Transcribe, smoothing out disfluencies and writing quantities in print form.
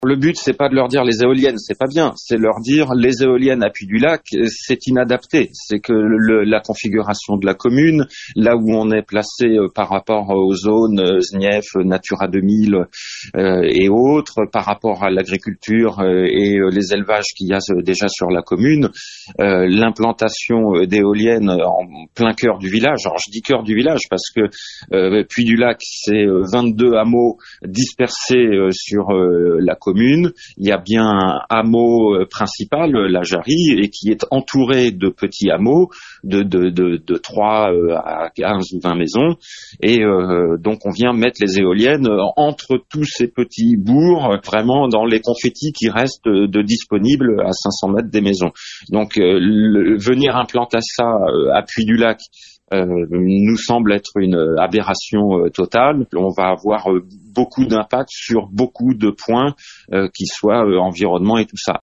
Le but, c'est pas de leur dire les éoliennes, c'est pas bien. C'est leur dire les éoliennes à Puy-du-Lac, c'est inadapté. C'est que la configuration de la commune, là où on est placé par rapport aux zones SNIEF, Natura 2000 et autres, par rapport à l'agriculture et les élevages qu'il y a déjà sur la commune, l'implantation d'éoliennes en plein cœur du village. Alors je dis cœur du village parce que Puy-du-Lac, c'est 22 hameaux dispersés sur la commune. Il y a bien un hameau principal, la Jarrie, et qui est entouré de petits hameaux de 3 à 15 ou 20 maisons. Et donc on vient mettre les éoliennes entre tous ces petits bourgs, vraiment dans les confettis qui restent de disponibles à 500 mètres des maisons. Donc venir implanter ça à Puy-du-Lac nous semble être une aberration totale. On va avoir beaucoup d'impact sur beaucoup de points, qui soient environnement et tout ça.